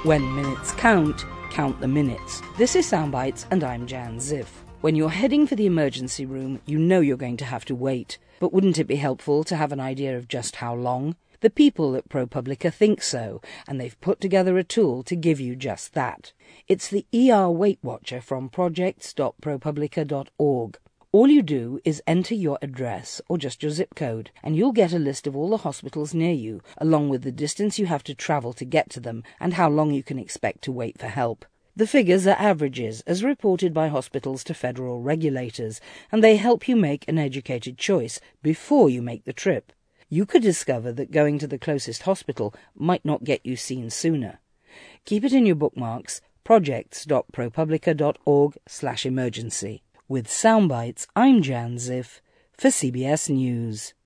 When minutes count, count the minutes. This is Soundbites, and I'm Jan Ziff. When you're heading for the emergency room, you know you're going to have to wait. But wouldn't it be helpful to have an idea of just how long? The people at ProPublica think so, and they've put together a tool to give you just that. It's the ER Weight Watcher from projects.propublica.org. All you do is enter your address, or just your zip code, and you'll get a list of all the hospitals near you, along with the distance you have to travel to get to them and how long you can expect to wait for help. The figures are averages, as reported by hospitals to federal regulators, and they help you make an educated choice before you make the trip. You could discover that going to the closest hospital might not get you seen sooner. Keep it in your bookmarks, projects.propublica.org/emergency. With Soundbites, I'm Jan Ziff for CBS News.